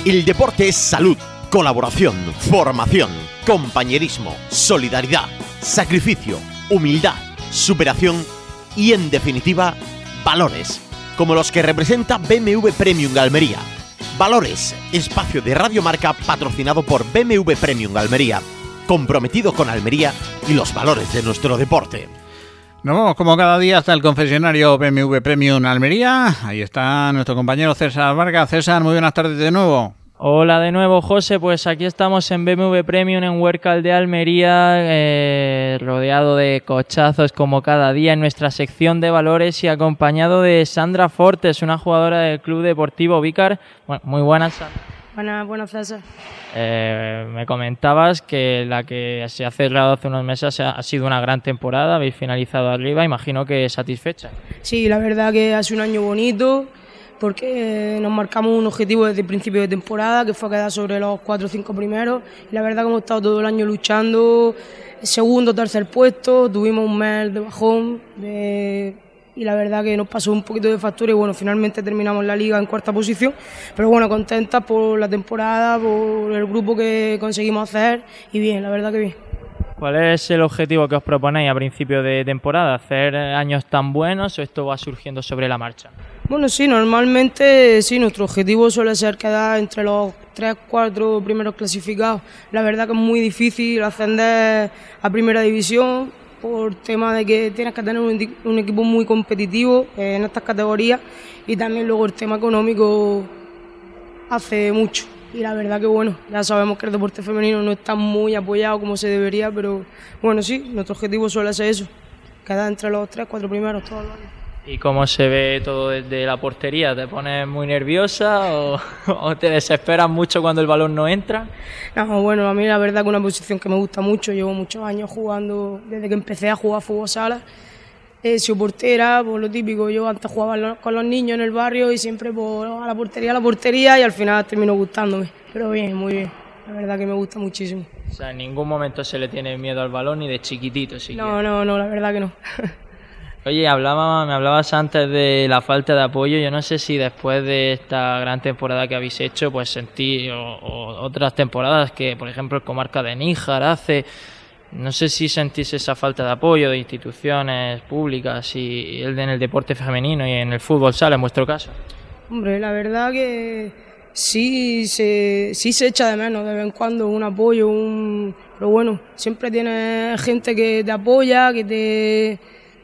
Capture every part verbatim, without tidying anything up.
El deporte es salud, colaboración, formación, compañerismo, solidaridad, sacrificio, humildad, superación y, en definitiva, valores, como los que representa B M W Premium Almería. Valores, espacio de Radio Marca patrocinado por B M W Premium Almería, comprometido con Almería y los valores de nuestro deporte. Nos vamos como cada día hasta el concesionario B M W Premium Almería. Ahí está nuestro compañero César Vargas. César, muy buenas tardes de nuevo. Hola de nuevo, José. Pues aquí estamos en B M W Premium en Huércal de Almería, eh, rodeado de cochazos como cada día en nuestra sección de valores y acompañado de Sandra Fortes, una jugadora del Club Deportivo Vícar. Bueno, muy buenas, Sandra. Buenas, buenas, César. Eh, me comentabas que la que se ha cerrado hace unos meses ha sido una gran temporada, habéis finalizado arriba, imagino que satisfecha. Sí, la verdad que ha sido un año bonito porque nos marcamos un objetivo desde el principio de temporada que fue quedar sobre los cuatro o cinco primeros y la verdad que hemos estado todo el año luchando, segundo, tercer puesto, tuvimos un mes de bajón de... y la verdad que nos pasó un poquito de factura y bueno, finalmente terminamos la liga en cuarta posición, pero bueno, contentas por la temporada, por el grupo que conseguimos hacer y bien, la verdad que bien. ¿Cuál es el objetivo que os proponéis a principio de temporada? ¿Hacer años tan buenos o esto va surgiendo sobre la marcha? Bueno, sí, normalmente sí, nuestro objetivo suele ser quedar entre los tres, cuatro primeros clasificados. La verdad que es muy difícil ascender a primera división por tema de que tienes que tener un, un equipo muy competitivo en estas categorías y también luego el tema económico hace mucho. Y la verdad que bueno, ya sabemos que el deporte femenino no está muy apoyado como se debería, pero bueno, sí, nuestro objetivo suele ser eso, quedar entre los tres, cuatro primeros todos los años. ¿Y cómo se ve todo desde la portería? ¿Te pones muy nerviosa o, o te desesperas mucho cuando el balón no entra? No, bueno, a mí la verdad que es una posición que me gusta mucho, llevo muchos años jugando, desde que empecé a jugar fútbol sala, he sido portera, por lo típico, yo antes jugaba con los niños en el barrio y siempre por, a la portería, a la portería y al final terminó gustándome, pero bien, muy bien, la verdad que me gusta muchísimo. O sea, en ningún momento se le tiene miedo al balón ni de chiquitito, si No, no, no, la verdad que no. Oye, hablaba, me hablabas antes de la falta de apoyo. Yo no sé si después de esta gran temporada que habéis hecho, pues sentí o, o otras temporadas que, por ejemplo, el Comarca de Níjar hace, no sé si sentís esa falta de apoyo de instituciones públicas y el en el deporte femenino y en el fútbol sala, en vuestro caso. Hombre, la verdad que sí se, sí se echa de menos de vez en cuando un apoyo, un... pero bueno, siempre tienes gente que te apoya, que te...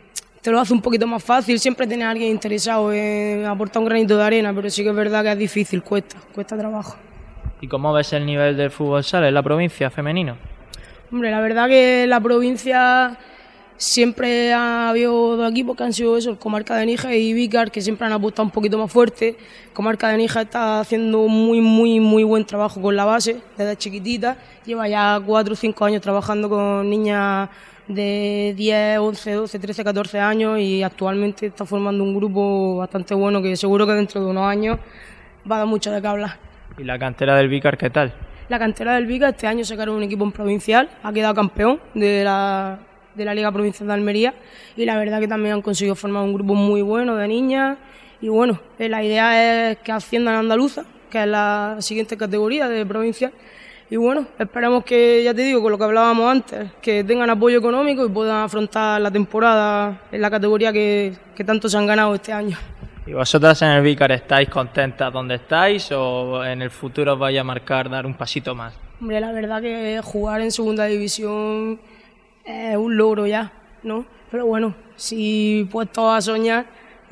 te lo hace un poquito más fácil, siempre tienes a alguien interesado en aportar un granito de arena, pero sí que es verdad que es difícil, cuesta, cuesta trabajo. ¿Y cómo ves el nivel del fútbol sala en la provincia femenino? Hombre, la verdad que en la provincia siempre ha habido dos equipos que han sido eso, el Comarca de Níjar y Vícar, que siempre han apostado un poquito más fuerte. Comarca de Níjar está haciendo muy, muy, muy buen trabajo con la base, desde chiquitita, lleva ya cuatro o cinco años trabajando con niñas de diez, once, doce, trece, catorce años y actualmente está formando un grupo bastante bueno que seguro que dentro de unos años va a dar mucho de qué hablar. ¿Y la cantera del Vícar qué tal? La cantera del Vícar este año sacaron un equipo en provincial, ha quedado campeón de la, de la Liga Provincial de Almería y la verdad que también han conseguido formar un grupo muy bueno de niñas y bueno, la idea es que asciendan a Andaluza, que es la siguiente categoría de provincial. Y bueno, esperamos que, ya te digo, con lo que hablábamos antes, que tengan apoyo económico y puedan afrontar la temporada en la categoría que, que tanto se han ganado este año. ¿Y vosotras en el Vícar estáis contentas donde estáis o en el futuro os vaya a marcar dar un pasito más? Hombre, la verdad que jugar en segunda división es un logro ya, ¿no? Pero bueno, si puestos a soñar,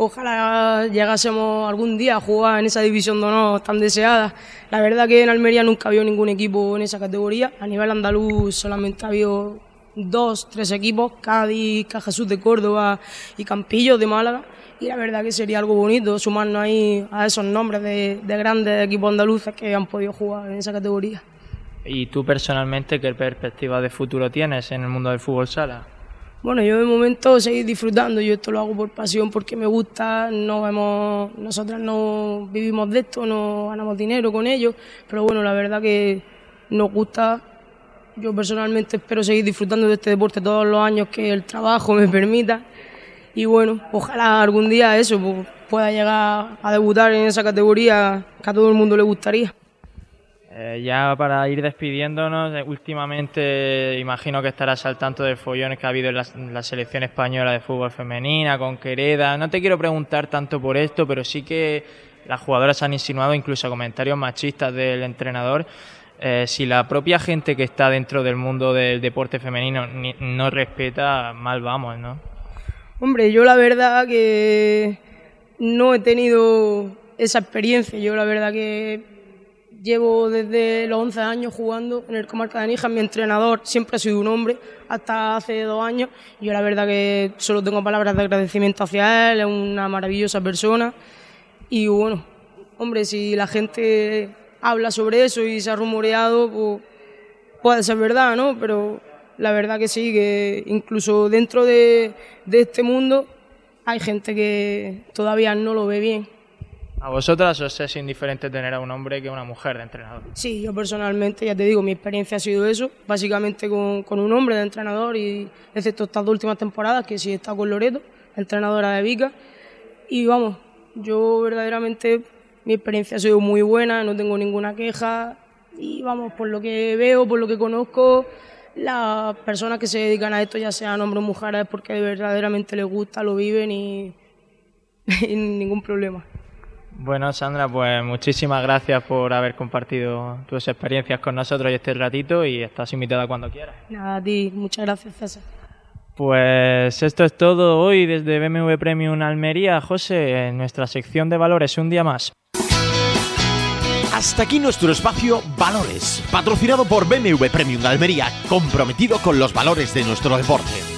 ojalá llegásemos algún día a jugar en esa división de honor tan deseada. La verdad que en Almería nunca había ningún equipo en esa categoría. A nivel andaluz solamente ha habido dos, tres equipos, Cádiz, Cajasur de Córdoba y Campillo de Málaga. Y la verdad que sería algo bonito sumarnos ahí a esos nombres de, de grandes equipos andaluces que han podido jugar en esa categoría. ¿Y tú personalmente qué perspectiva de futuro tienes en el mundo del fútbol sala? Bueno, yo de momento seguir disfrutando, yo esto lo hago por pasión, porque me gusta, no vemos, nosotras no vivimos de esto, no ganamos dinero con ello, pero bueno, la verdad que nos gusta, yo personalmente espero seguir disfrutando de este deporte todos los años que el trabajo me permita y bueno, ojalá algún día eso pueda llegar a debutar en esa categoría que a todo el mundo le gustaría. Eh, ya para ir despidiéndonos, eh, últimamente imagino que estarás al tanto del follón que ha habido en la, en la selección española de fútbol femenina, con Quereda. No te quiero preguntar tanto por esto, pero sí que las jugadoras han insinuado incluso comentarios machistas del entrenador. Eh, si la propia gente que está dentro del mundo del deporte femenino ni, no respeta, mal vamos, ¿no? Hombre, yo la verdad que no he tenido esa experiencia. Yo la verdad que llevo desde los once años jugando en el Comarca de Níjar. Mi entrenador siempre ha sido un hombre, hasta hace dos años. Yo la verdad que solo tengo palabras de agradecimiento hacia él, es una maravillosa persona. Y bueno, hombre, si la gente habla sobre eso y se ha rumoreado, pues puede ser verdad, ¿no? Pero la verdad que sí, que incluso dentro de, de este mundo hay gente que todavía no lo ve bien. ¿A vosotras os es indiferente tener a un hombre que a una mujer de entrenador? Sí, yo personalmente, ya te digo, mi experiencia ha sido eso, básicamente con, con un hombre de entrenador, y excepto estas dos últimas temporadas, que sí he estado con Loreto, entrenadora de Vica, y vamos, yo verdaderamente, mi experiencia ha sido muy buena, no tengo ninguna queja, y vamos, por lo que veo, por lo que conozco, las personas que se dedican a esto, ya sean hombres o mujeres, es porque verdaderamente les gusta, lo viven y, y ningún problema. Bueno, Sandra, pues muchísimas gracias por haber compartido tus experiencias con nosotros y este ratito, y estás invitada cuando quieras. Nada, a ti, muchas gracias, César. Pues esto es todo hoy desde B M W Premium Almería. José, en nuestra sección de valores, un día más. Hasta aquí nuestro espacio Valores, patrocinado por B M W Premium Almería, comprometido con los valores de nuestro deporte.